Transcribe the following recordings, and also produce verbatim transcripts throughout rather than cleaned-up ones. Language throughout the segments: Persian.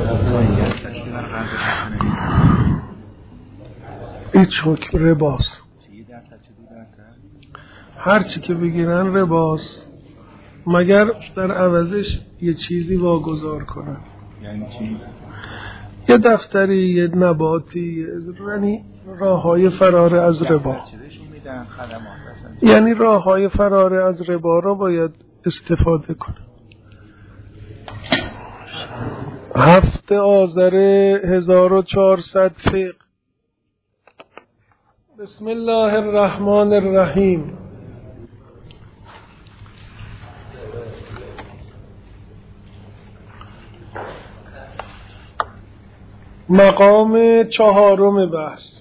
هیچ حکم رباست، هر چی که بگیرن رباست مگر در عوضش یه چیزی واگذار کنن. یعنی چی؟ یه دفتری، یه نباتی، یعنی راه های فرار از ربا. یعنی راه های فرار از ربا را باید استفاده کنه. هفت آذر هزار و چهارصد فقه. بسم الله الرحمن الرحیم. مقام چهارم بحث.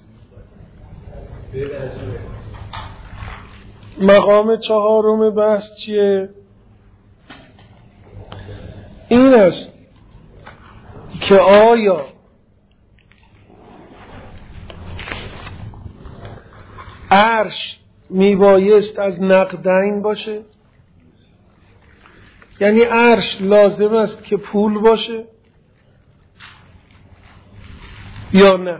مقام چهارم بحث چیه؟ این است که آیا عرش میبایست از نقدین باشه؟ یعنی عرش لازم است که پول باشه یا نه؟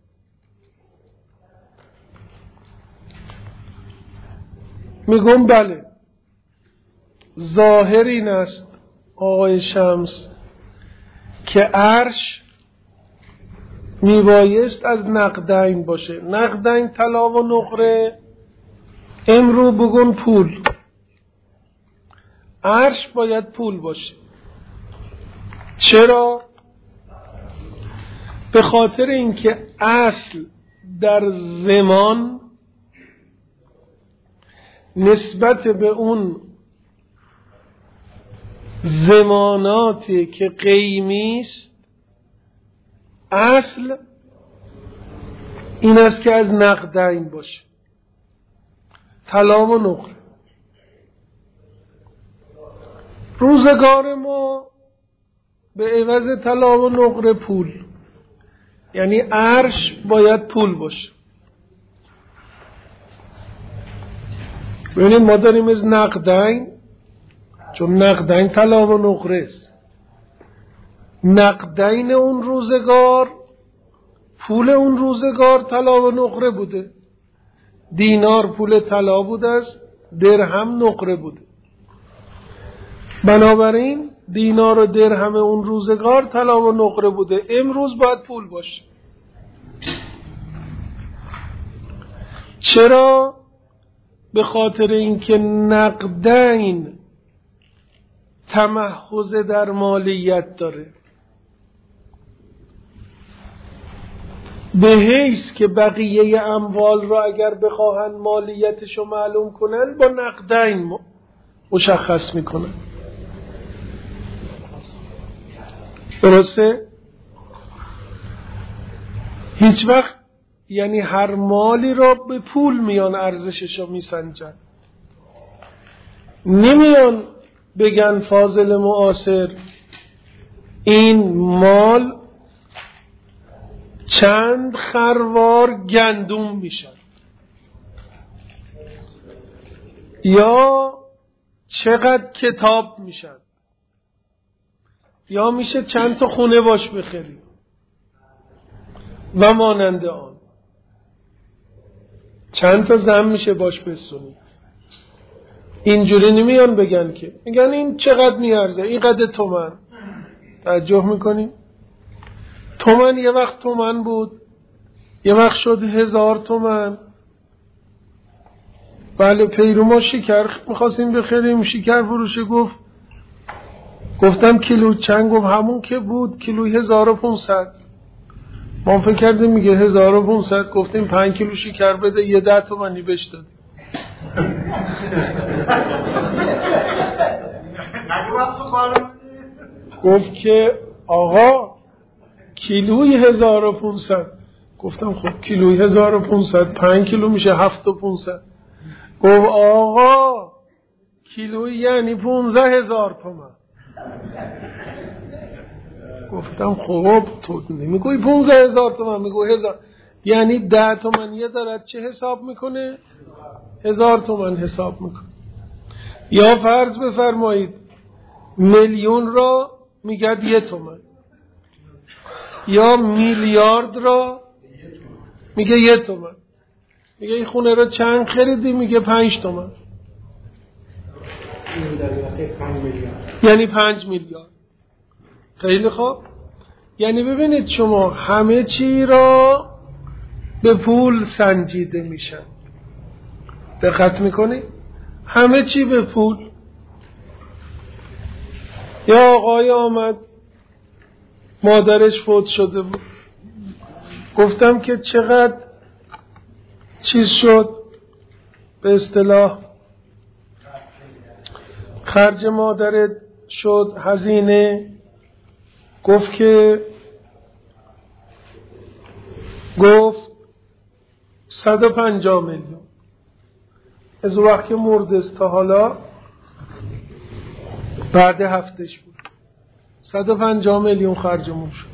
میگم بله. ظاهر این است آقای شمس که عرش میبایست از نقدین باشه. نقدین طلا و نقره، امرو بگن پول. عرش باید پول باشه. چرا؟ به خاطر اینکه اصل در زمان نسبت به اون زماناتی که قیمی است، اصل این است که از نقدین باشه، طلا و نقره. روزگار ما به عوض طلا و نقره پول، یعنی عرش باید پول باشه. ببینید ما داریم از نقدین، چون نقدین طلا و نقره است. نقدین اون روزگار، پول اون روزگار طلا و نقره بوده. دینار پول طلا بوده است، درهم نقره بوده. بنابراین دینار و درهم اون روزگار طلا و نقره بوده. امروز باید پول باشه. چرا؟ به خاطر اینکه نقدین تمحض در مالیت داره، به حیث که بقیه اموال را اگر بخواهن مالیتشو معلوم کنن با نقدین مشخص میکنن. درسته؟ هیچ وقت یعنی هر مالی را به پول میان ارزششو میسنجن. نمیان بگن فاضل معاصر این مال چند خروار گندم میشن یا چقدر کتاب میشن یا میشه چند تا خونه باش بخری و مانند آن، چند تا زن میشه باش بسونی. اینجوری نمیان بگن که، میگن این چقدر میارزه، این قدر تومن. توجه میکنیم؟ تومن یه وقت تومن بود، یه وقت شد هزار تومن. بله پیرو ما شکر میخواستیم بخریم، شکر فروشه گفت گفتم کیلو چند؟ گفت همون که بود کیلوی هزار و پونصد. ما فکر کردیم میگه هزار و پونصد، گفتیم پنج کیلو شکر بده، یه ده تومنی بهش داد. گفت که آقا کیلوی هزار و پونصد. گفتم خب کیلوی هزار و پونصد پنج کیلو میشه هفت و پونصد. گفت آقا کیلوی یعنی پونزه هزار تومن. گفتم خب تو نمیگوی پونزه هزار تومن، میگوی هزار، یعنی ده تومنیه دارد چه حساب میکنه؟ هزار تومن حساب میکنه. یا فرض بفرمایید میلیون را میگد یه تومن، یا میلیارد را میگه یه تومن. میگه این خونه را چند خریدی؟ میگه پنج تومن. یعنی پنج میلیارد. خیلی خوب. یعنی ببینید شما همه چی را به پول سنجیده میشن. دقت میکنید؟ همه چی به پول. یا آقای آمد مادرش فوت شده بود، گفتم که چقدر چیز شد، به اصطلاح خرج مادرت شد، هزینه. گفت که گفت صد و پنجاه میلیون. از وقت که مرد تا حالا بعد هفتش بود، صد و پنجاه میلیون خرجمون شد.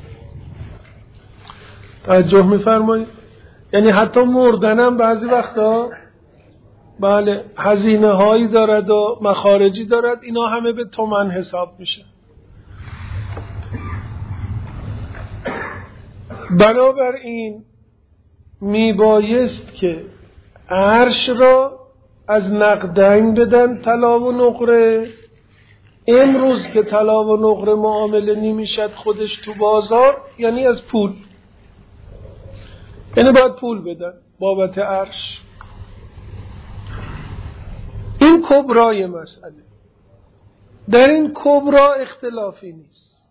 توجه میفرمایید؟ یعنی حتی مردنم بعضی وقتا بله هزینه هایی دارد و مخارجی دارد، اینا همه به تومن حساب میشه. بنابراین میبایست که عرش را از نقدین بدن طلا و نقره. امروز که طلا و نقره معامله نمیشد خودش تو بازار، یعنی از پول، یعنی باید پول بدن بابت عرش. این کبرای مسئله. در این کبرا اختلافی نیست.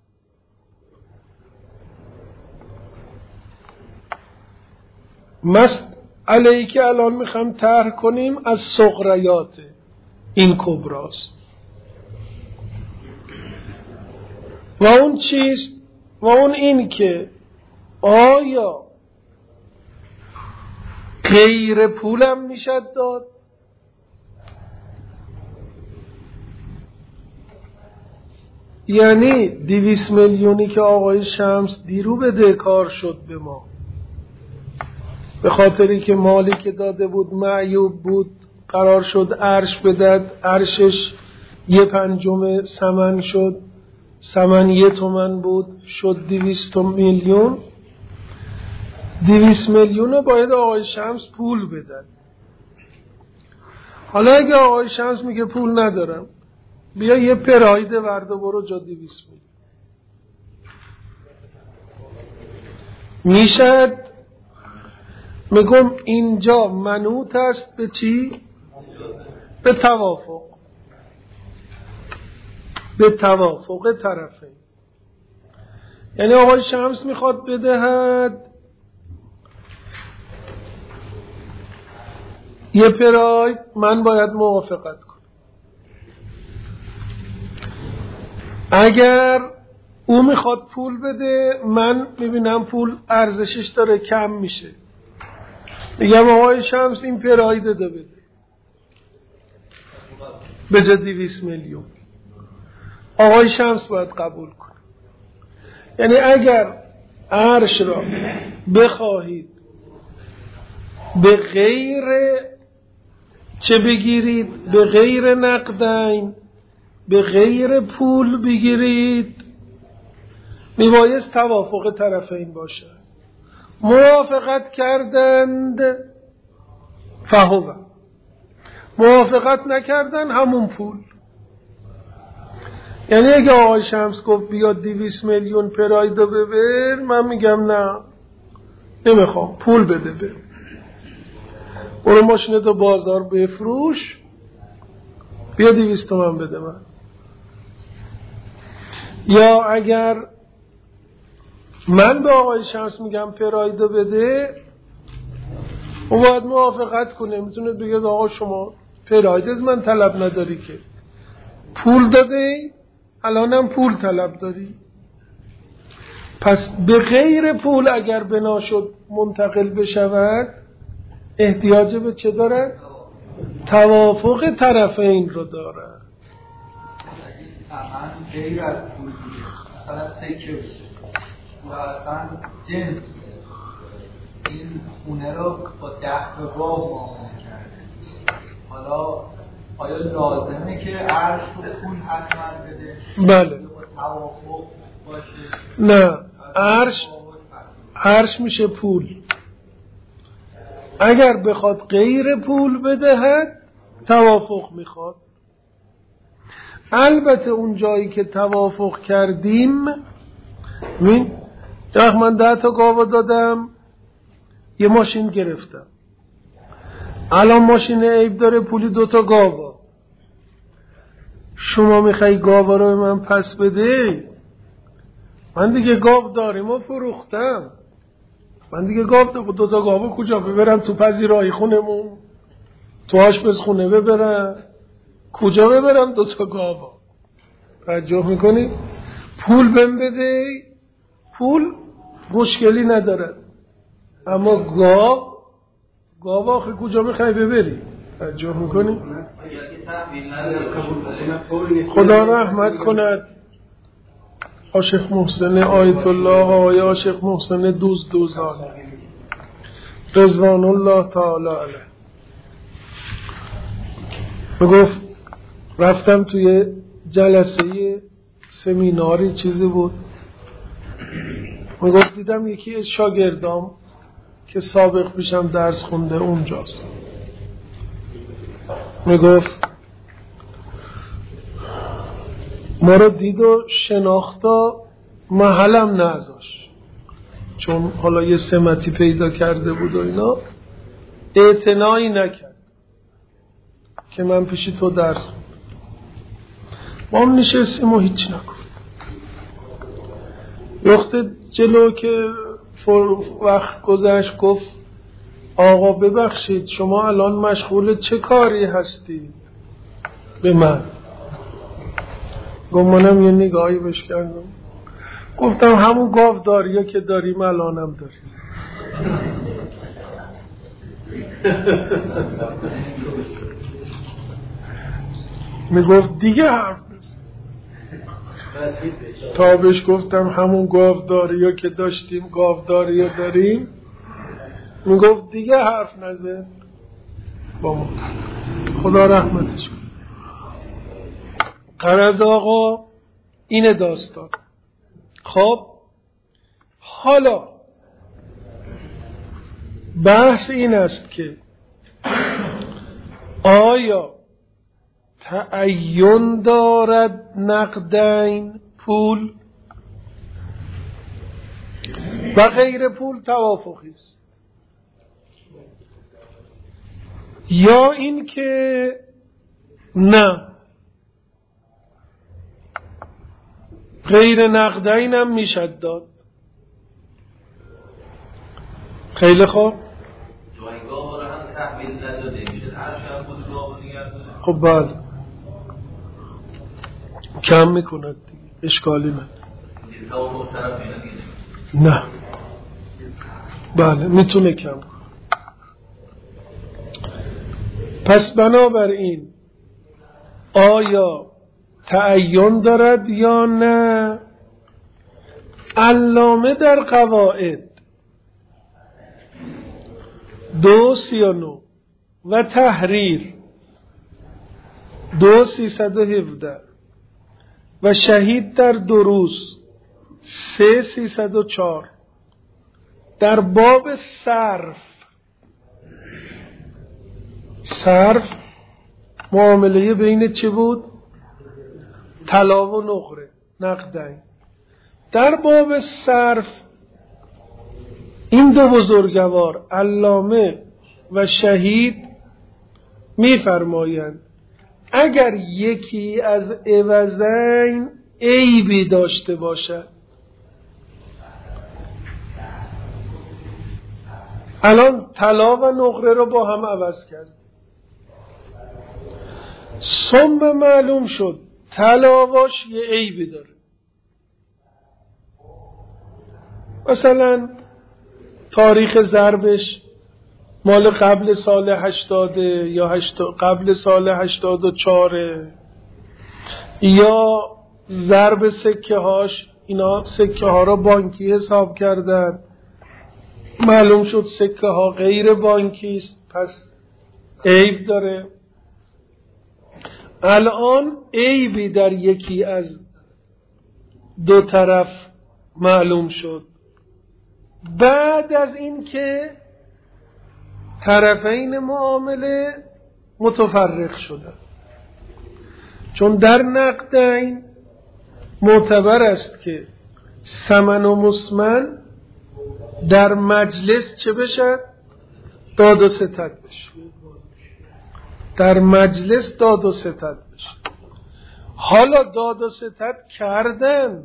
مسئله‌ای که الان میخوام طرح کنیم از صغریات این کبراست. و اون چیست؟ و اون این که آیا غیر پولم میشد داد؟ یعنی دویست میلیونی که آقای شمس دیرو بده کار شد به ما، به خاطری که مالی که داده بود معیوب بود، قرار شد عرش بدد، عرشش یه پنجم ثمن شد، ثمن یه تومن بود، شد دویست میلیون. دویست میلیون رو باید آقای شمس پول بدن. حالا اگه آقای شمس میگه پول ندارم، بیا یه پراید ورده برو جا دویست میلیون، میشد. میگم اینجا منوط است به چی؟ به توافق، به توافق طرفین. یعنی آقای شمس میخواد بدهد یه پراید، من باید موافقت کنم. اگر او میخواد پول بده، من میبینم پول ارزشش داره کم میشه، میگم آقای شمس این پراید ده بده به جا دویست میلیون. آقای شمس باید قبول کنه. یعنی اگر عرش را بخواهید به غیر چه بگیرید؟ به غیر نقدین، به غیر پول بگیرید، میبایست توافق طرفین باشه. موافقت کردند فهو، موافقت نکردن همون پول. یعنی اگه آقای شمس گفت بیا دویست میلیون پرایدو ببر، من میگم نه نمیخوام، پول بده بر، برو ماشینتو بازار بفروش، بیا دویست تومن بده من. یا اگر من به آقای شمس میگم پرایدو بده، او باید موافقت کنه. میتونه بگه آقا شما پراید از من طلب نداری که، پول داده الانم پول طلب داری. پس به غیر پول اگر بنا شد منتقل بشود، احتیاج به چه دارد؟ توافق طرفین رو دارد. من غیر از پول دیگه، مثلا سکه و اصلا جنس این خونه رو با ده به باب معامله کرده. حالا آیا لازمه که عرش رو پول حتما بده؟ بله. با توافق باشه؟ نه، عرش هرش میشه پول. اگر بخواد غیر پول بدهد توافق میخواد. البته اون جایی که توافق کردیم، ببین وقت من ده تا گاوا دادم، یه ماشین گرفتم، الان ماشین عیب داره، پولی دو تا گاوا، شما میخوای گاوا رو من پس بده؟ من دیگه گاو داریم و فروختم، من دیگه گاو دارم، دو تا گاوا کجا ببرم؟ تو پذیرایی خونمون، تو آشپز خونه ببرم، کجا ببرم دو تا گاوا؟ توجه میکنی؟ پول بهم بده، پول مشکلی ندارد، اما گاو گاو آخه کجا میخوای ببری؟ توجه میکنی؟ خدا رحمت کند عاشق محسن آیت الله آیا عاشق محسن دوز دوزان رضوان الله تعالی علیه بگفت رفتم توی جلسه سمیناری چیزی بود، میگفت دیدم یکی از شاگردام که سابق پیشم درس خونده اونجاست، میگفت ما رو دید و شناختا، محلم نذاش، چون حالا یه سمتی پیدا کرده بود و اینا، اعتنایی نکرد که من پیشی تو درس خوندم. ما هم نشستیم و هیچ نگفت. وقت جلو که وقت گذشت گفت آقا ببخشید شما الان مشغول چه کاری هستید؟ به من گفت منم یه نگاهی بهش کردم، گفتم همون گاوداریه که داریم الانم داریم. میگفت دیگه حرف بزن. تا بهش گفتم همون گاوداریه که داشتیم گاوداریه داریم، میگفت دیگه حرف نزن با ما. خدا رحمتش کن. غرض آقا اینه داستان. خب حالا بحث این است که آیا تعین دارد نقدین پول و غیر پول توافقی است، یا این که نه غیر نقدین هم میشد داد؟ خیلی خوب. خب بله کم میکند دیگه، اشکالی نه. نه بله میتونه کم کنه. پس بنابراین آیا تعین دارد یا نه؟ علامه در قواعد دو سی و نو و تحریر دو سیصد و هفده و شهید در دروس سه سیصد و چار در باب صرف، صرف معامله بین چه بود؟ طلا و نقره نقدین. در باب صرف این دو بزرگوار علامه و شهید می‌فرمایند اگر یکی از عوضین عیبی داشته باشد، الان طلا و نقره رو با هم عوض کرد، ثم معلوم شد طلاواش یه عیبی داره، مثلا تاریخ ضربش مال قبل سال هشتاده یا هشتاد قبل سال هشتاد و چاره، یا ضرب سکه هاش، اینا سکه ها را بانکی حساب کردن، معلوم شد سکه ها غیر بانکی است، پس عیب داره. الان عیبی در یکی از دو طرف معلوم شد، بعد از این که طرفین معامله متفرق شدن. چون در نقدین معتبر است که ثمن و مسمن در مجلس چه بشد؟ داد و ستد بشه. در مجلس داد و ستد بشه. حالا داد و ستد کردن،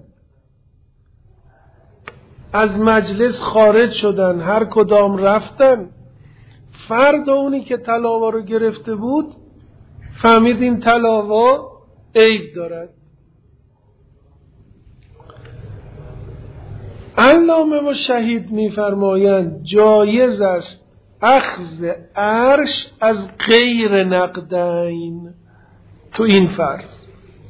از مجلس خارج شدن، هر کدام رفتن. فرد اونی که طلاوا رو گرفته بود فهمید این طلاوا عیب دارد. علامه و شهید می‌فرمایند جایز است اخذ عرش از غیر نقدین. تو این فرض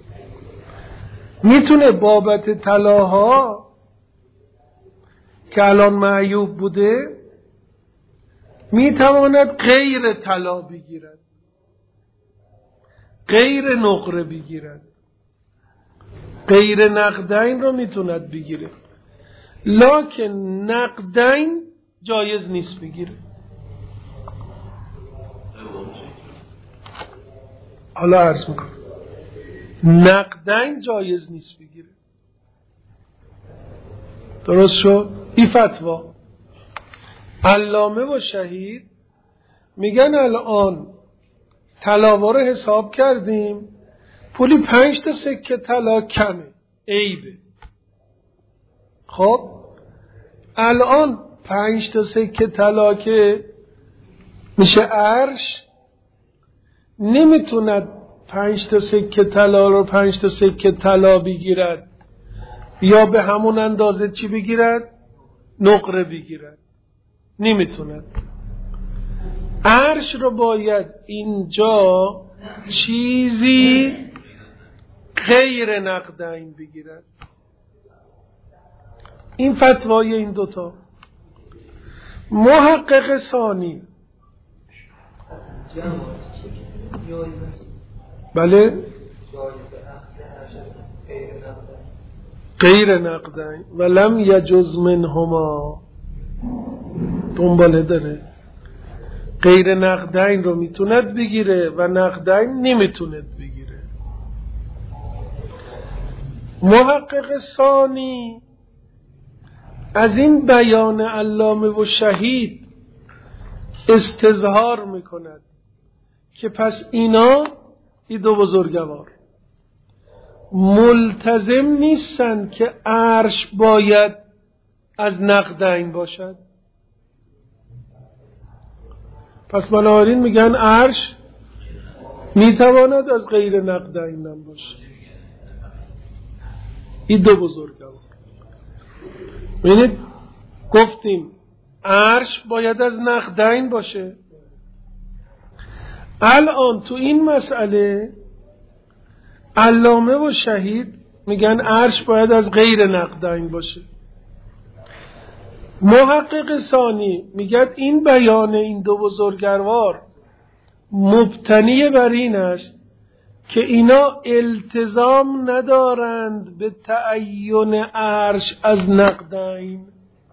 میتونه بابت طلاها که الان معیوب بوده میتواند غیر طلا بگیرد، غیر نقره بگیرد، غیر نقدین رو میتوند بگیره، لکن نقدین جایز نیست بگیره. حالا عرض میکنم نقدین جایز نیست بگیره. درست شد؟ این فتوا علامه و شهید میگن الان طلاوا رو حساب کردیم، پولی پنج تا سکه طلا کمه، عیبه. خب الان پنج تا سکه طلا که میشه عرش، نمیتوند پنج تا سکه طلا رو پنج تا سکه طلا بگیرد یا به همون اندازه چی بگیرد؟ نقره بگیرد. نمیتوند. عرش رو باید اینجا چیزی غیر نقدین بگیرد. این فتوای این دوتا. محقق ثانی بله غیر نقدین ولم یجز منهما، دنباله داره. غیر نقدین رو میتوند بگیره و نقدین نمیتوند بگیره. محقق ثانی از این بیان علامه و شهید استظهار میکند که پس اینا این دو بزرگوار ملتزم نیستن که عرش باید از نقدین باشد. پس بنابراین میگن عرش میتواند از غیر نقدین هم باشه. این دو بزرگوار. ببینید گفتیم عرش باید از نقدین باشه. الان تو این مسئله علامه و شهید میگن عرش باید از غیر نقدین باشه. محقق ثانی میگه این بیان این دو بزرگوار مبتنی بر این است که اینا التزام ندارند به تعین عرش از نقدین.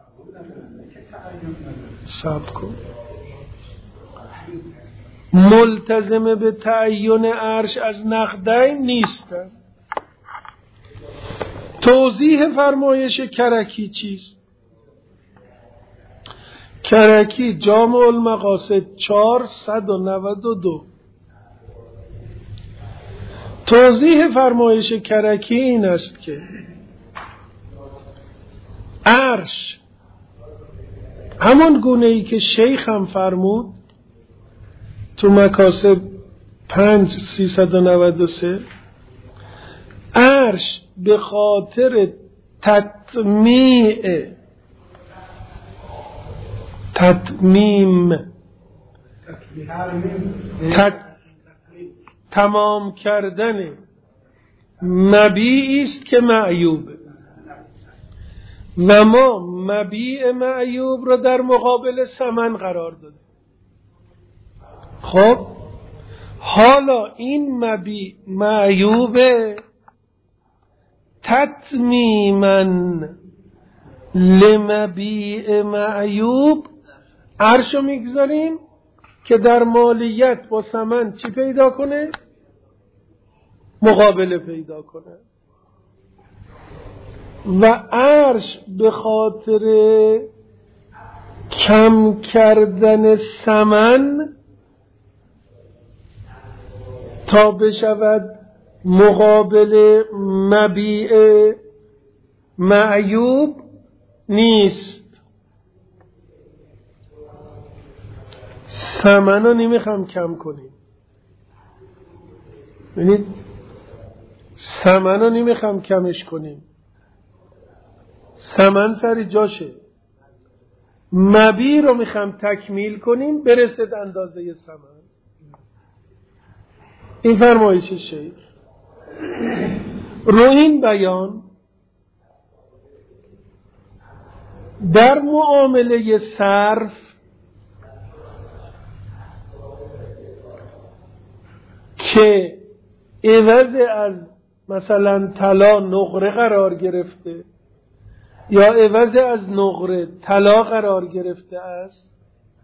صبر کن. ملتزم به تعین عرش از نقدین نیستند. توضیح فرمایش کرکی چیست؟ کرکی جامع المقاصد چهارصد و نود و دو. توضیح فرمایش کرکی این است که عرش همون گونه ای که شیخ هم فرمود تو مکاسب پنج سیصد و نود و سه، عرش به خاطر تطمیع تطمیم تط... تمام کردن مبیعی است که معیوبه و ما مبیع معیوب رو در مقابل ثمن قرار دادیم. خب حالا این مبیع معیوبه تطمیماً لمبیع معیوب عرشو میگذاریم که در مالیت با ثمن چی پیدا کنه؟ مقابله پیدا کنه. و عرش به خاطر کم کردن ثمن تا بشود مقابل مبیع معیوب نیست. ثمن رو نمیخوام کم کنیم، ببینید ثمن رو نمیخوام کمش کنیم، ثمن سر جاشه. مبیع رو میخوام تکمیل کنیم برسد اندازه ثمن. این فرمایش شیخ. رو این بیان در معامله صرف که عوض از مثلا طلا نقره قرار گرفته یا عوض از نقره طلا قرار گرفته است،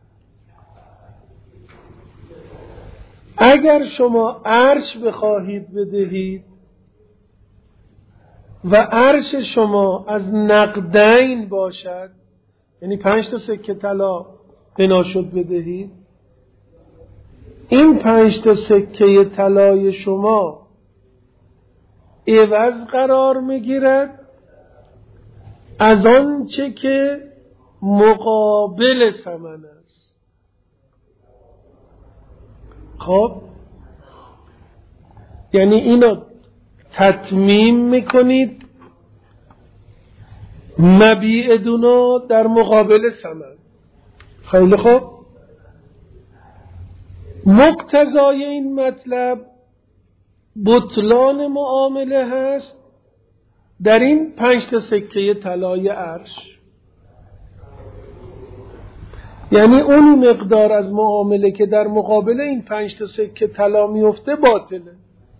اگر شما عرش بخواهید بدهید و عرش شما از نقدین باشد، یعنی پنج تا سکه طلا بنا شد بدهید، این پنج تا سکه طلای شما عوض قرار میگیرد از آنچه که مقابل ثمن است. خب یعنی اینو تتمیم میکنید مبیع دونو در مقابل ثمن. خیلی خوب، مقتضای این مطلب بطلان معامله هست در این پنج تا سکه طلای عرش. یعنی اون مقدار از معامله که در مقابل این پنج تا سکه طلا میفته باطله.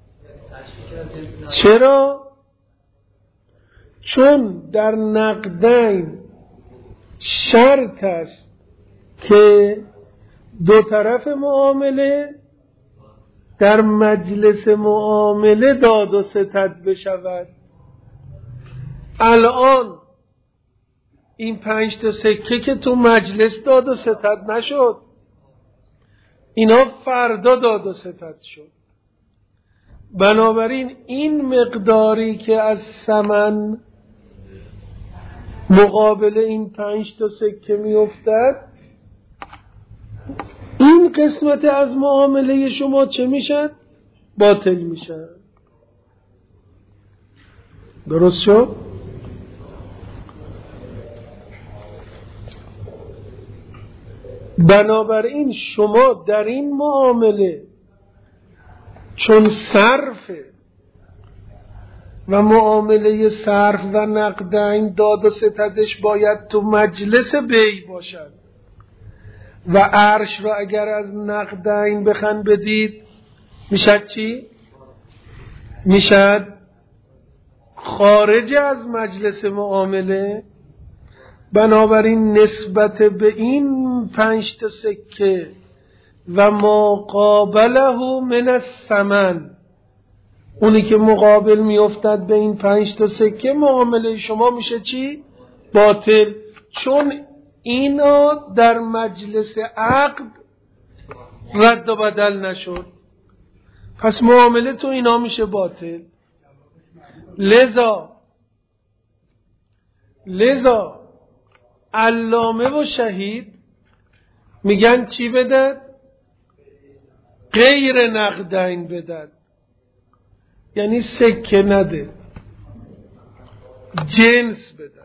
چرا؟ چون در نقدین شرط است که دو طرف معامله در مجلس معامله داد و ستد بشود. الان این پنج تا سکه که تو مجلس داد و ستد نشد، اینا فردا داد و ستد شد. بنابراین این مقداری که از ثمن مقابل این پنج تا سکه می افتد، این قسمت از معامله شما چه میشد؟ باطل میشد. درست شد؟ بنابراین شما در این معامله چون صرفه و معامله صرف و نقدین داد و ستدش باید تو مجلس بیع باشد و عرش را اگر از نقدین بخن بدید میشد چی؟ میشد خارج از مجلس معامله. بنابراین نسبت به این پنج تا سکه و ما قابله من الثمن، اونی که مقابل میافتد به این پنج تا سکه، معامله شما میشه چی؟ باطل، چون اینا در مجلس عقد رد و بدل نشد. پس معامله تو اینا میشه باطل. لذا لذا علامه و شهید میگن چی بدن؟ غیر نقدین بدن، یعنی سکه نده، جنس بدن.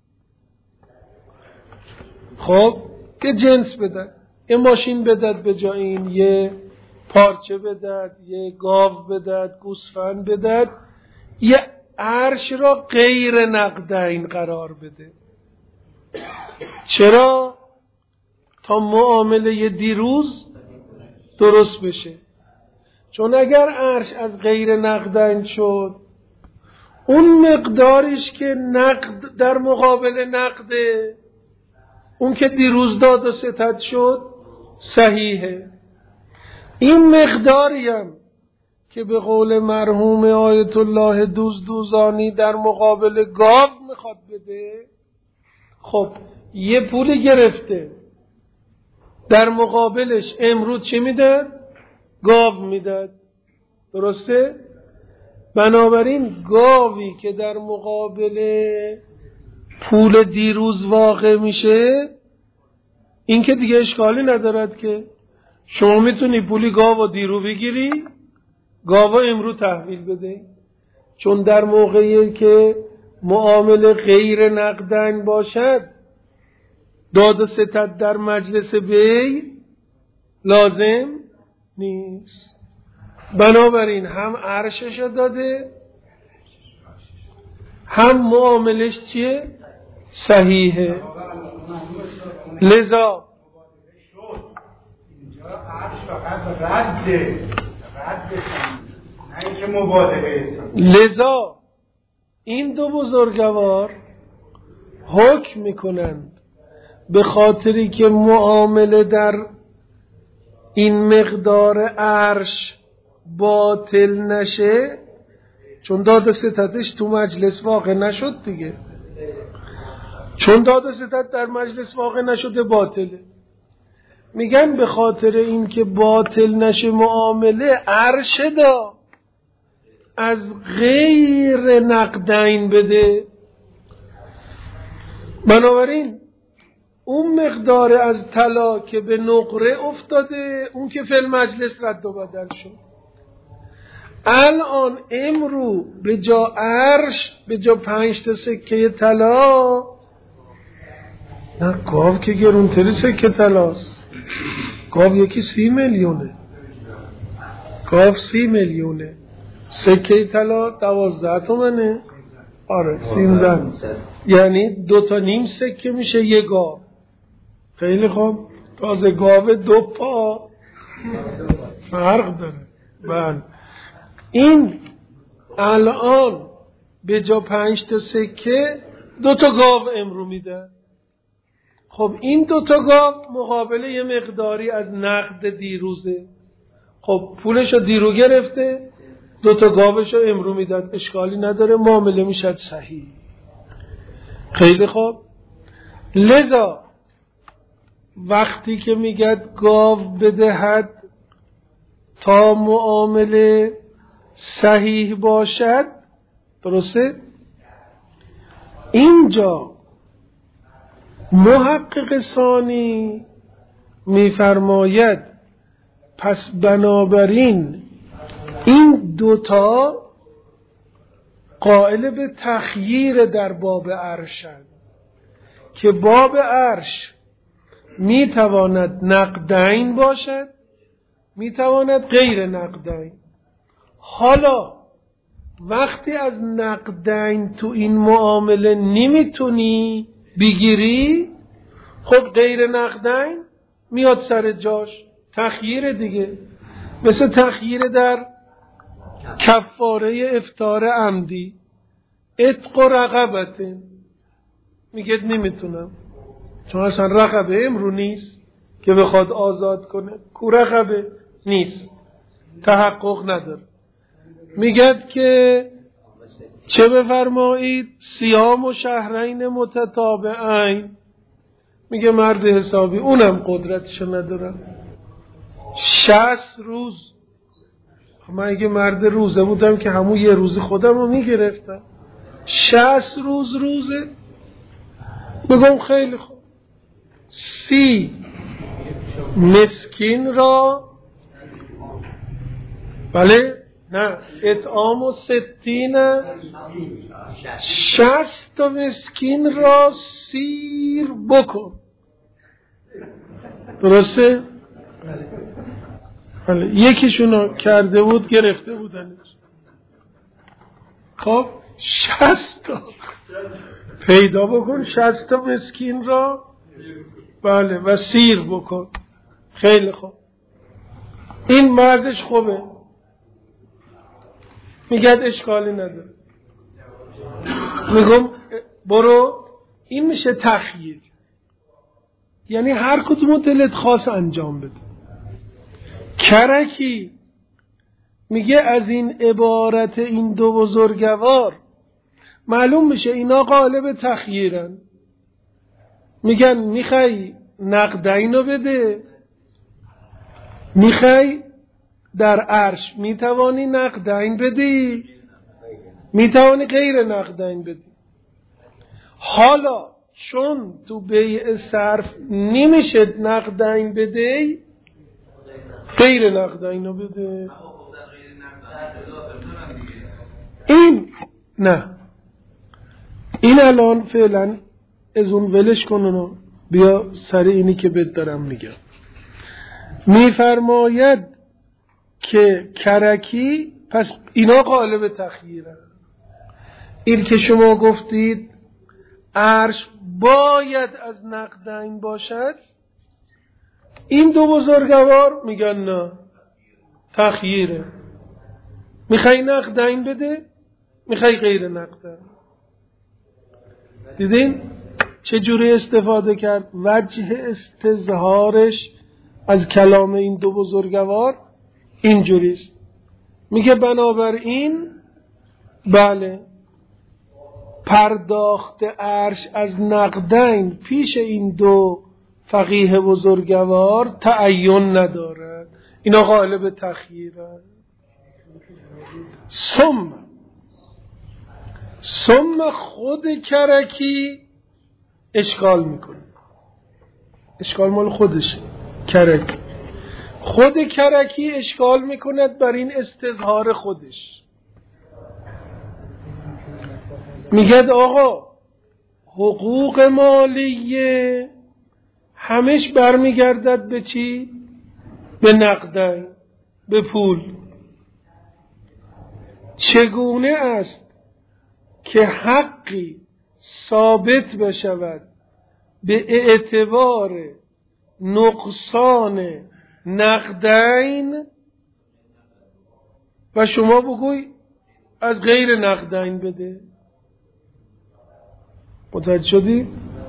خب که جنس بدن، یه ماشین بدد به جای این، یه پارچه بدد، یه گاو بدد، گوسفند بدد، یه عرش را غیر نقدین قرار بده. چرا؟ تا معامله دیروز درست بشه. چون اگر عرش از غیر نقدین شد، اون مقداریش که نقد در مقابل نقده، اون که دیروز داد و ستد شد صحیحه. این مقداری هم که به قول مرحوم آیت الله دوزدوزانی در مقابل گاو میخواد بده، خب یه پولی گرفته، در مقابلش امروز چی میداد؟ گاو میداد، درسته؟ بنابراین گاوی که در مقابل پول دیروز واقع میشه، این که دیگه اشکالی ندارد که شما میتونی پولی گاو و دیرو بگیری، گاو امروز تحویل بده، چون در موقعی که معامله غیر نقدین باشد داد و ستد در مجلس بی لازم نیست. بنابراین هم عرشش داده، هم معاملش چیه؟ صحیحه. لذا اینجا عرش فقط رده رده نه اینکه مبادله. لذا این دو بزرگوار حکم میکنند به خاطری که معامله در این مقدار عرش باطل نشه، چون داد ستدش تو مجلس واقع نشد دیگه، چون داد ستد در مجلس واقع نشده باطله. میگن به خاطر این که باطل نشه معامله، عرش دا از غیر نقدین بده. بنابراین اون مقدار از طلا که به نقره افتاده، اون که فی المجلس رد و بدل شد، الان امرو به جا عرش، به جا پنج تا سکه طلا، نه گاو که گرونتری سکه طلاست، گاو یکی سی میلیونه، گاو سی میلیونه، سکه طلا دوازده تومنه، آره سیزده، یعنی دو تا نیم سکه میشه یه گاو. خیلی خوب، تازه گاو دو پا فرق داره. بله این الان به جا پنج تا سکه دو تا گاو امرو میده. خب این دو تا گاو مقابل یه مقداری از نقد دیروزه، خب پولشو دیرو گرفته، دو تا گاوشو امرو میداد، اشکالی نداره، معامله میشد صحیح. خیلی خوب. لذا وقتی که میگد گاو بدهد تا معامله صحیح باشد، درسته؟ اینجا محقق ثانی میفرماید پس بنابراین این دوتا قائل به تخییر در باب عرشند که باب عرش میتواند نقدین باشد، میتواند غیر نقدین. حالا وقتی از نقدین تو این معامله نمیتونی بگیری، خب غیر نقدین میاد سر جاش، تخییر دیگه، مثل تخییر در کفاره افطار عمدی، عتق و رقبته، میگه نمیتونم، چون اصلا رقبه امرو نیست که بخواد آزاد کنه، کو رقبه نیست، تحقق نداره. میگد که چه بفرمایید صیام و شهرین متتابعین، میگه مرد حسابی اونم قدرتشو ندارم، شصت روز. من اگه مرد روزه بودم که همون یه روز خودم رو میگرفتم، شصت روز روزه. بگم خیلی خوب، سی مسکین را، بله نه اطعام و ستین، شصت تا مسکین را سیر بکن، درسته؟ بله یکیشونو کرده بود گرفته بودنش. خب شصت تا پیدا بکن، شصت تا مسکین را، بله و سیر بکن. خیلی خوب، این مرزش خوبه، میگه اشکالی نداره. میگم برو، این میشه تخییر، یعنی هر کدوم دلت خواست انجام بده. کرکی میگه از این عبارت این دو بزرگوار معلوم میشه اینا قالب تخییرن. میگن میخوای نقدینو بده، میخوای در عرش میتوانی نقدین بدی، میتوانی غیر نقدین بدی. حالا چون تو بیع صرف نمیشه نقدین بده، غیر نقدینو بده. این نه، این الان فعلا از اون ولش کنونو بیا سر اینی که بهت دارم میگم. میفرماید که کرکی، پس اینا قالب تخییرن. این که شما گفتید عرش باید از نقدین باشد، این دو بزرگوار میگن نه، تخییره. میخوای نقدین بده، میخوای غیر نقدین. دیدین چه جوری استفاده کرد؟ وجه استظهارش از کلام این دو بزرگوار اینجوریست. میگه بنابراین بله، پرداخت عرش از نقدین پیش این دو فقیه بزرگوار تعین ندارد، اینا غالب تخییرن. ثم ثم خود کرکی اشکال میکنه. اشکال مال خودشه. کرکی خود کرکی اشکال میکند بر این استظهار خودش. میگه آقا حقوق مالیه همش برمیگردد به چی؟ به نقدین، به پول. چگونه است که حقی ثابت بشود به اعتبار نقصان نقدین و شما بگوی از غیر نقدین بده؟ متوجه شدی؟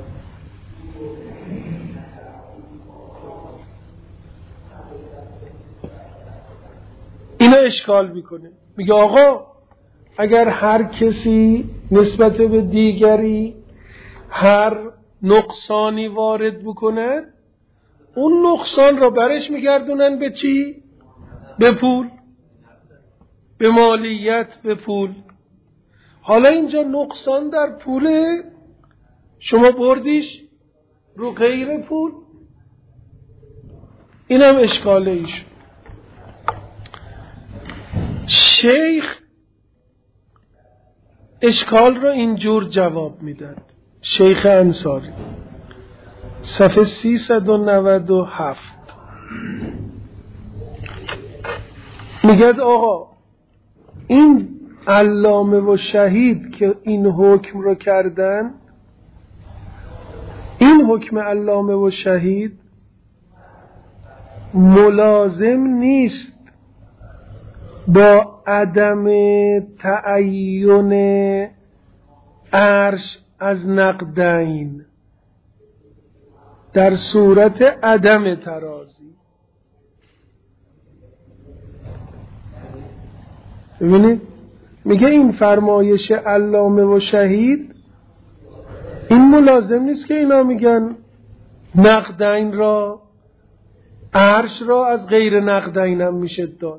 اینو اشکال میکنه. میگه آقا اگر هر کسی نسبت به دیگری هر نقصانی وارد بکنه، اون نقصان را برش میگردونن به چی؟ به پول، به مالیت، به پول. حالا اینجا نقصان در پوله، شما بردیش رو غیر پول، اینم اشکاله ایش. شیخ اشکال رو اینجور جواب میدن. شیخ انصاری صفحه سیصد و نود و هفت میگه آقا این علامه و شهید که این حکم رو کردن، این حکم علامه و شهید ملازم نیست با عدم تعین عرش از نقدین در صورت عدم ترازی. ببینید میگه این فرمایش علامه و شهید این ملازم نیست که اینا میگن نقدین را، عرش را از غیر نقدین هم میشه داد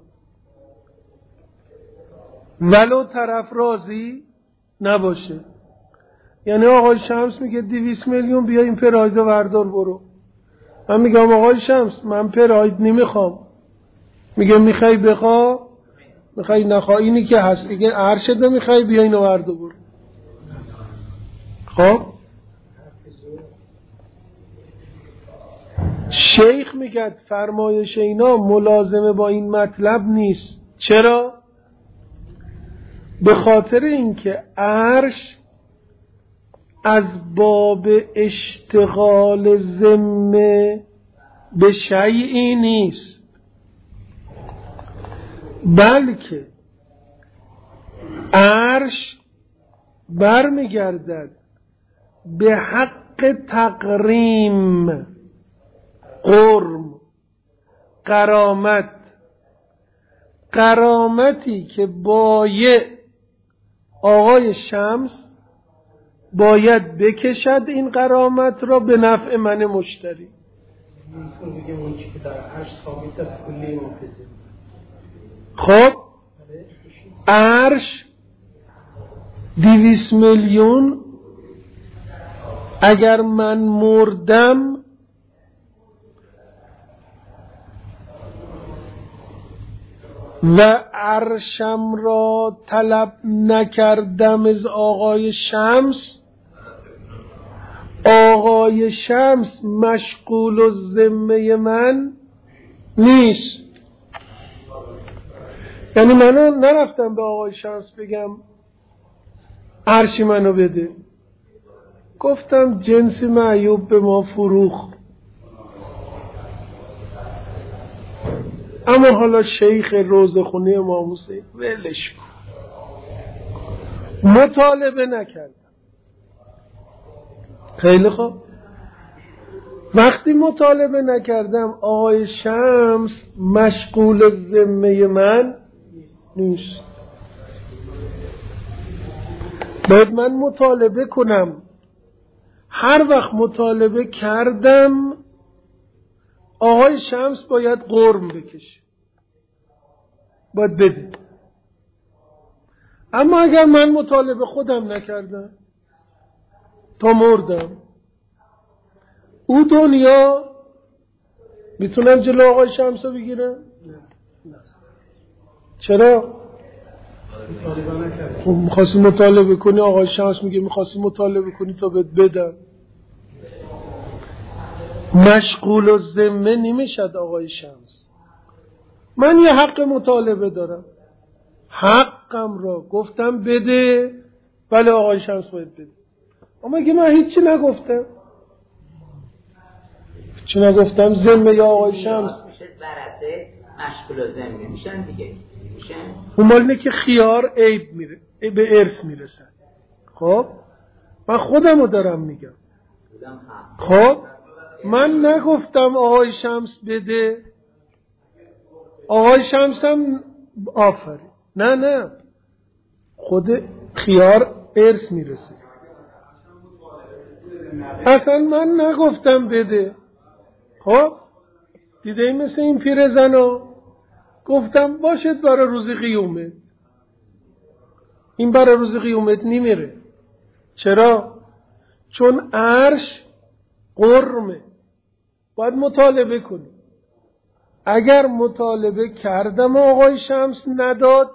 ولو طرف راضی نباشه. یعنی آقای شمس میگه دویست میلیون بیا این پراید وردار برو، من میگم آقای شمس من پراید نمیخوام، میگه میخوای بخوا، میخوای نخوا، اینی که هست دیگه عرش ده، میخوای بیا اینو وردار برو. خب شیخ میگه فرمایش اینا ملازمه با این مطلب نیست. چرا؟ به خاطر اینکه عرش از باب اشتغال ذمه به شیئی نیست، بلکه عرش برمیگردد به حق تقریم، قرم، غرامت. غرامتی که بایع آقای شمس باید بکشد این غرامت را به نفع من مشتری. خب عرش دویست میلیون، اگر من مردم و عرشم را طلب نکردم از آقای شمس، آقای شمس مشغول الذمه من نیست. یعنی من نرفتم به آقای شمس بگم عرشی منو بده، گفتم جنس معیوب به ما فروخ، اما حالا شیخ روضه‌خونه امام حسین ولش کن. مطالبه نکردم. خیلی خوب، وقتی مطالبه نکردم آقای شمس مشغول ذمه من نیست. باید من مطالبه کنم. هر وقت مطالبه کردم آقای شمس باید قرم بکشه، باید بده. اما اگر من مطالبه خودم نکردم تا مردم، او دنیا میتونم جلو آقای شمس رو بگیرم؟ چرا؟ خب میخواستی مطالبه کنی، آقای شمس میگه میخواستی مطالبه کنی تا بهت بدم. مشغول الذمه نمیشد آقای شمس. من یه حق مطالبه دارم، حقم را گفتم بده، بله آقای شمس باید بده. اما اگه من هیچی نگفتم، چی نگفتم، ذمه یا آقای شمس میشه برسه مشغول الذمه میشن دیگه، میشن اون مال اینه که خیار عیب میره، به ارث میرسن. خب من خودم رو دارم میگم. خب من نگفتم آقای شمس بده، آقای شمس هم آفرین، نه نه، خود خیار ارث میرسه. اصلا من نگفتم بده. خب دیده ای مثل این پیرزنو گفتم باشد برای روز قیامت، این برای روز قیامت نمیره. چرا؟ چون عرش قرمه، باید مطالبه کنی. اگر مطالبه کردم آقای شمس نداد،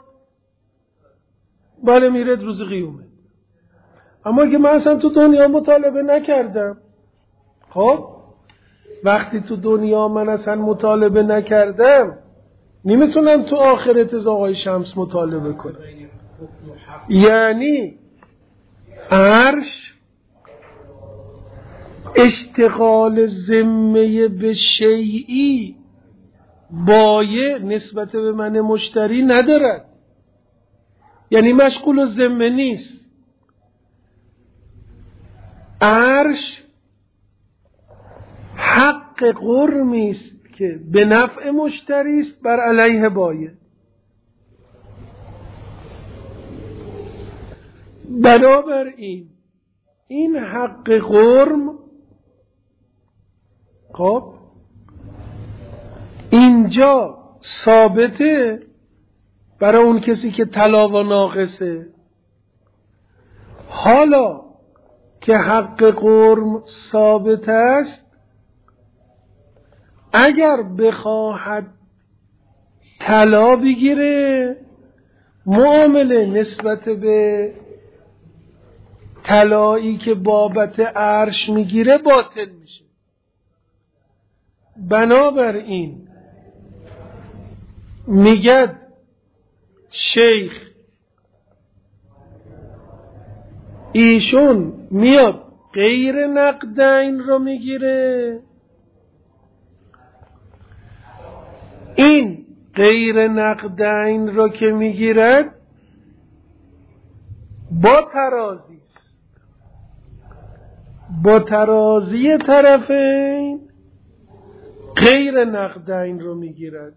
بله میرد روز قیامت. اما اگه من اصلا تو دنیا مطالبه نکردم، خب وقتی تو دنیا من اصلا مطالبه نکردم، نمیتونم تو آخرت از آقای شمس مطالبه کنم. یعنی عرش اشتغال ذمه به شیئی بایع نسبت به من مشتری ندارد، یعنی مشغول الذمه نیست. عرش حق قرمی است که به نفع مشتری است بر علیه بایع. بنابراین این حق قرم، خب اینجا ثابته برای اون کسی که طلا و ناقصه. حالا که حق قرم ثابت است، اگر بخواهد طلا بگیره، معامله نسبت به طلایی که بابت عرش میگیره باطل میشه. بنابراین میگد شیخ ایشون میاد غیر نقدین رو میگیره، این غیر نقدین رو که میگیرد با ترازی است، با ترازی طرفین غیر نقدین رو میگیرد.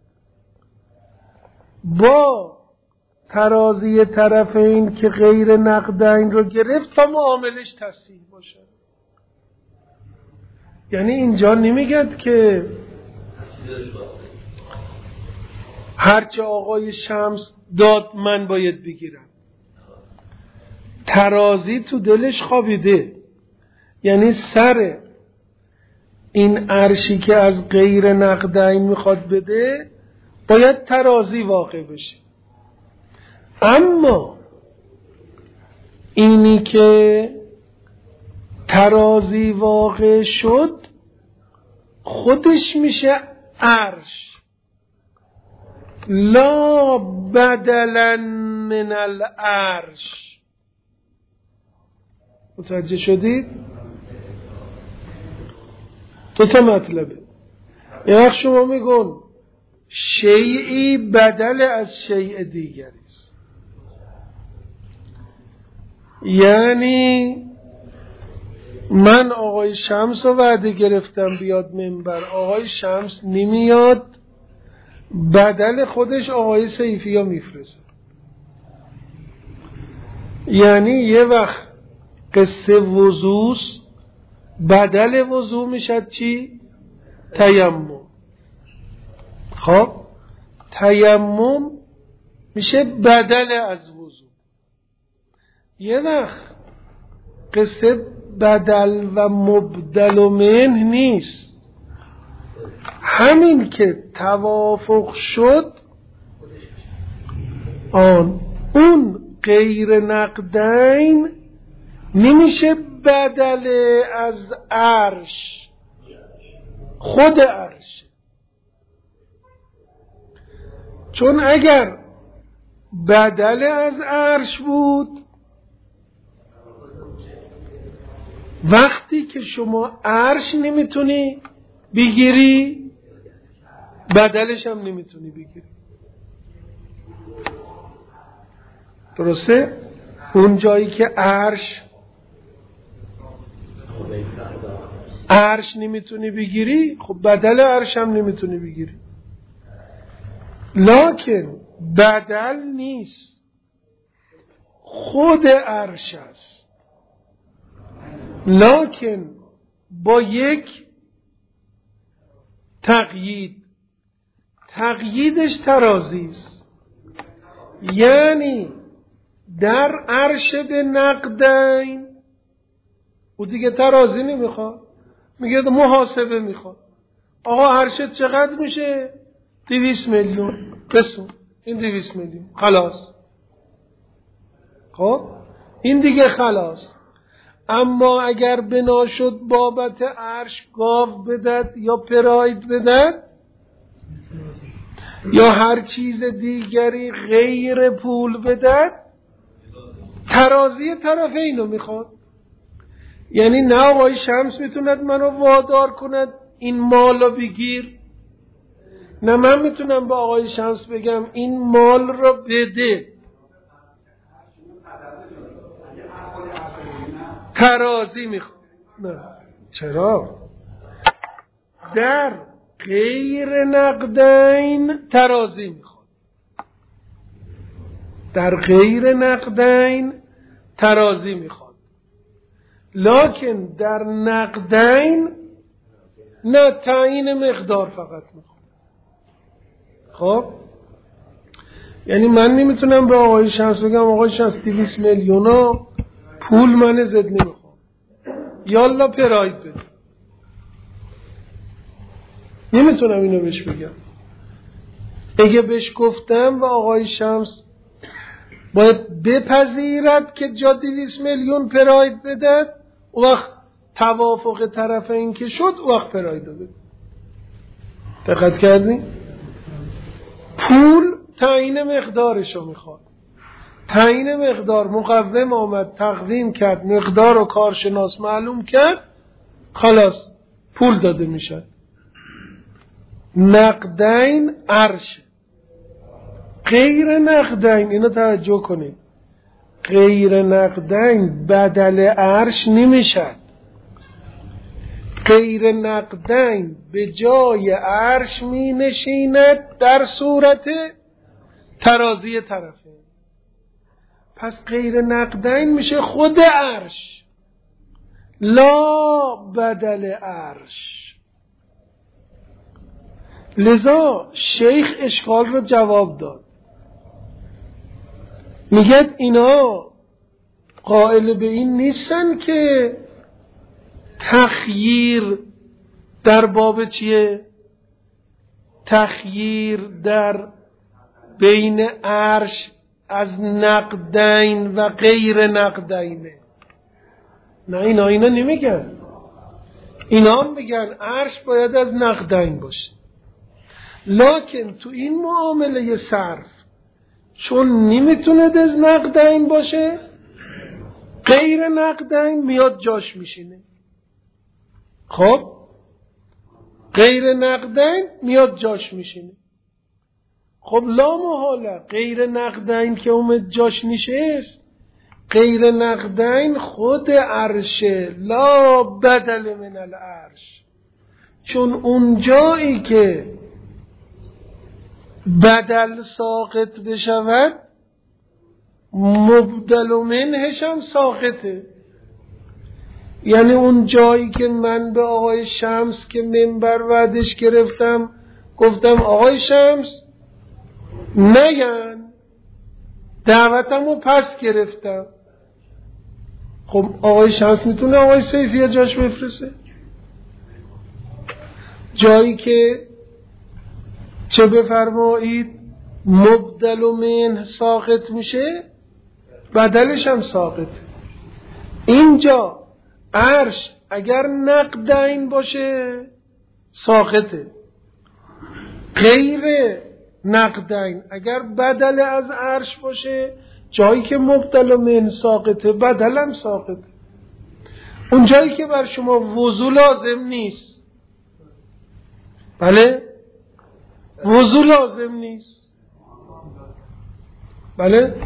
با ترازی طرفین که غیر نقدین رو گرفت تا معاملش تصحیح باشه. یعنی اینجا نمیگد که هرچه آقای شمس داد من باید بگیرم. ترازی تو دلش خوابیده، یعنی سر این عرشی که از غیر نقدین میخواد بده باید ترازی واقع بشه. اما اینی که ترازی واقع شد خودش میشه عرش، لا بدلا من العرش. متوجه شدید؟ دو تا مطلبه. یه وقت شما میگون شیئی بدل از شیء دیگری است، یعنی من آقای شمس رو وعده گرفتم بیاد منبر، آقای شمس نمیاد، بدل خودش آقای سیفی ها میفرسته. یعنی یه وقت قصه وضوع بدل وضوع میشد چی؟ تیمم. خب تیمم میشه بدل از وضوع. یه وقت قصه بدل و مبدل و منه نیست، همین که توافق شد آن اون غیر نقدین نمیشه بدل از عرش، خود عرش. چون اگر بدل از عرش بود، وقتی که شما عرش نمیتونی بگیری بدلش هم نمیتونی بگیری. درسته؟ اون جایی که عرش عرش نمیتونی بگیری، خب بدل عرش هم نمیتونی بگیری. لکن بدل نیست، خود عرش است، لکن با یک تقیید. تقییدش ترازی است. یعنی در عرش به نقدین او دیگه ترازی نمیخواد، میگه محاسبه میخواد. آقا عرشت چقدر میشه؟ دویست میلیون. بسون این دویست میلیون خلاص. خب این دیگه خلاص. اما اگر بنا شد بابت عرش گاو بدد یا پراید بدد یا هر چیز دیگری غیر پول بدد، ترازی طرف اینو میخواد. یعنی نه آقای شمس میتوند منو وادار کند این مالو بگیر، نه من میتونم با آقای شمس بگم این مال رو بده. ترازی میخواد. نه چرا؟ در غیر نقدین ترازی میخواد. در غیر نقدین ترازی میخواد، لکن در نقدین نه، تعیین مقدار فقط میخواد. خب یعنی من نمیتونم به آقای شمس بگم آقای شمس دویست میلیونا پول من زد نمیخوام، یالا پراید بده. نمیتونم اینو بهش بگم. اگه بهش گفتم و آقای شمس باید بپذیرد که جا دویست میلیون پراید بدد، او وقت توافق طرف این که شد او وقت پراید بده. دقت کردی؟ پول تعیین مقدارشو میخواد. تعیین مقدار مقوم آمد تقویم کرد، مقدار و کارشناس معلوم کرد، خلاص پول داده میشه. نقدین عرش، غیر نقدین، اینو توجه کنید، غیر نقدین بدل عرش نمیشد. غیر نقدین به جای عرش می نشیند در صورت ترازی طرفه. پس غیر نقدین میشه خود عرش، لا بدل عرش. لذا شیخ اشکال رو جواب داد، میگه اینا قائل به این نیستن که تخییر در باب چیه؟ تخییر در بین عرش از نقدین و غیر نقدینه. نه اینا اینا نمیگن. اینا هم میگن عرش باید از نقدین باشه، لکن تو این معامله صرف چون نمیتونه از نقدین باشه، غیر نقدین میاد جاش میشینه. خب غیر نقدین میاد جاش میشینه. خب لا محاله غیر نقدین که اومد جاش نشست، غیر نقدین خود عرشه، لا بدل من العرش. چون اون جایی که بدل ساقط بشود مبدل منهش هم ساقطه. یعنی اون جایی که من به آقای شمس که منبر وعدش گرفتم گفتم آقای شمس نگن، دعوتم رو پس گرفتم، خب آقای شمس میتونه آقای سیفی جاش بفرسته؟ جایی که چه بفرمایید مبدل و منه ساقط میشه بدلش هم ساقط. اینجا عرش اگر نقدین باشه ساقطه، غیر نقدین اگر بدل از عرش باشه، جایی که مبدل و منه ساقطه بدل هم ساقطه. اون جایی که بر شما وضو لازم نیست، بله وضو لازم نیست، بله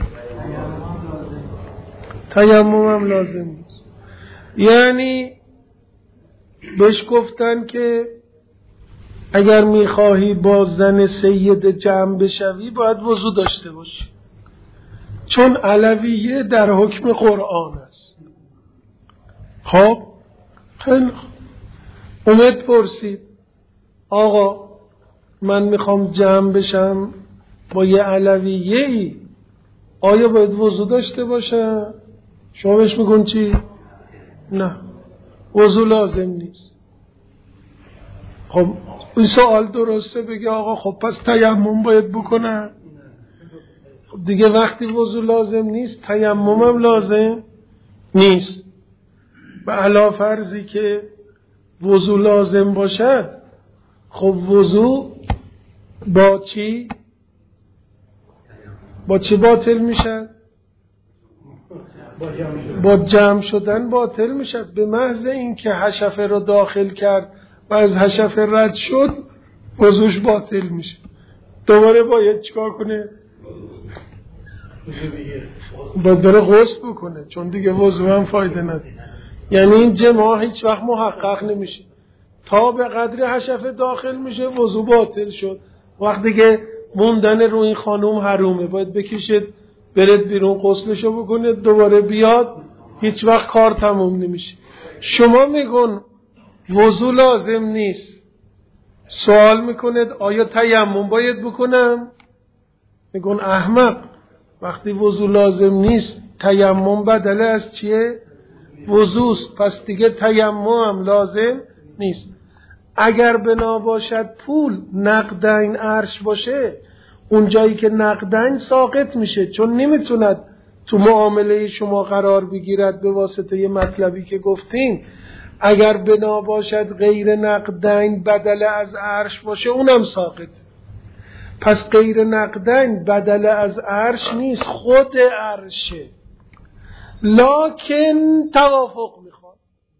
تیمم هم لازم نیست. یعنی بهش گفتن که اگر میخواهی با زن سید جمع بشوی باید وضو داشته باشی، چون علویه در حکم قرآن است. خب خیلی اومد پرسید آقا من میخوام جمع بشم با یه علویه ای، آیا باید وضو داشته باشم؟ شما بهش میگون چی؟ نه وضو لازم نیست. خب این سوال درسته؟ بگه آقا خب پس تیمم باید بکنم. خب دیگه وقتی وضو لازم نیست تیمم هم لازم نیست. به علا فرضی که وضو لازم باشد، خب وضو با چی؟ با چی باطل میشد؟ با جمع شدن باطل میشد. به محض اینکه حشفه رو داخل کرد و از حشفه رد شد وضوش باطل میشه. دوباره باید چیکار کنه؟ باید بره غسل بکنه، چون دیگه وضو هم فایده نداره. یعنی این جماع هیچ وقت محقق نمیشه تا به قدر حشفه داخل میشه وضو باطل شد. وقتی که موندن رو این خانوم حرومه، باید بکشید برید بیرون غسلشو بکنه دوباره بیاد، هیچ وقت کار تموم نمیشه. شما میگن وضو لازم نیست، سوال میکنید آیا تیمم باید بکنم؟ میگن احمق، وقتی وضو لازم نیست تیمم بدله از چیه؟ وضوست، پس دیگه تیمم هم لازم نیست. اگر بنا باشد پول نقدین عرش باشه، اون جایی که نقدین ساقط میشه، چون نمیتوند تو معامله شما قرار بگیرد به واسطه یه مطلبی که گفتیم. اگر بنا باشد غیر نقدین بدل از عرش باشه اونم ساقط. پس غیر نقدین بدل از عرش نیست، خود عرشه، لکن توافق میخواد.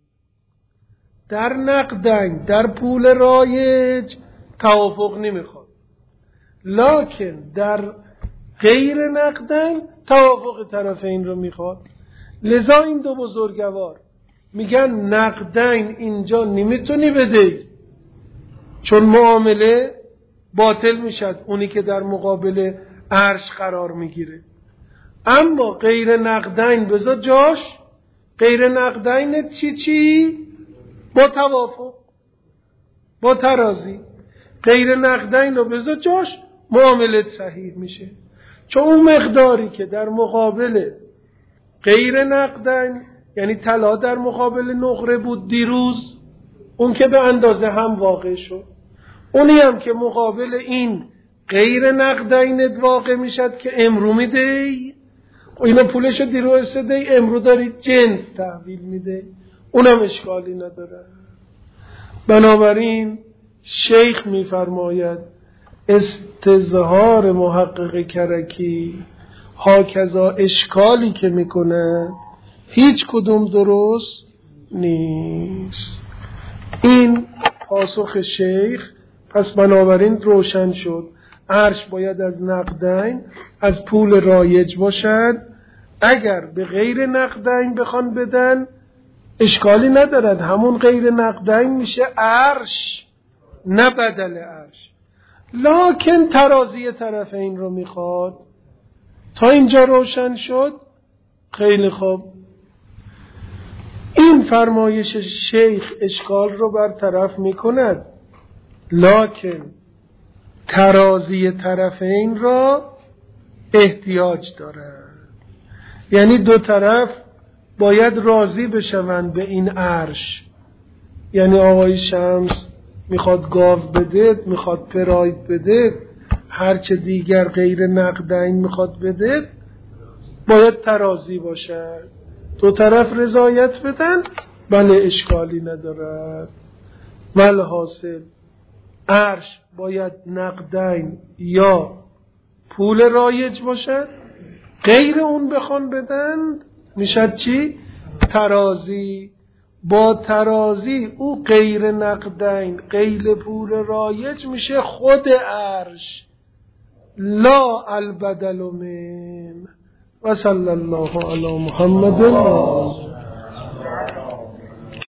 در نقدین در پول رایج توافق نمیخواد، لکن در غیر نقدین توافق طرفین رو میخواد. لذا این دو بزرگوار میگن نقدین اینجا نمیتونی بدهی چون معامله باطل میشد، اونی که در مقابل عرش قرار میگیره. اما غیر نقدین بذار جاش، غیر نقدین چی چی؟ با توافق، با ترازی. غیر نقدین رو بذار جاش، معاملت صحیح میشه. چون اون مقداری که در مقابل غیر نقدین، یعنی طلا در مقابل نقره بود دیروز، اون که به اندازه هم واقع شد، اونی هم که مقابل این غیر نقدینت واقع میشد که امرو میده، اینا پولشو دیرو استده، امرو داری جنس تحویل میده، اونم اشکالی نداره. بنابراین شیخ میفرماید استظهار محقق کرکی هاکذا اشکالی که میکنه هیچ کدوم درست نیست. این پاسخ شیخ. پس بنابراین روشن شد عرش باید از نقدین، از پول رایج باشد. اگر به غیر نقدین بخوان بدن اشکالی ندارد، همون غیر نقدین میشه عرش نه بدل عرش. لکن ترازی طرفین رو میخواد. تا اینجا روشن شد؟ خیلی خوب. این فرمایش شیخ اشکال رو برطرف میکند، لکن ترازی طرفین را احتیاج دارد. یعنی دو طرف باید راضی بشوند به این عرش. یعنی آقای شمس میخواد گاو بده، میخواد پراید بده، هرچه دیگر غیر نقدین میخواد بده، باید ترازی باشد. دو طرف رضایت بدن، بله اشکالی ندارد. ولی حاصل عرش باید نقدین یا پول رایج باشد، غیر اون بخوان بدن میشد چی؟ ترازی. با ترازی او غیر نقدین غیر پول رایج میشه خود عرش، لا البدل من. و صلی الله علی محمد.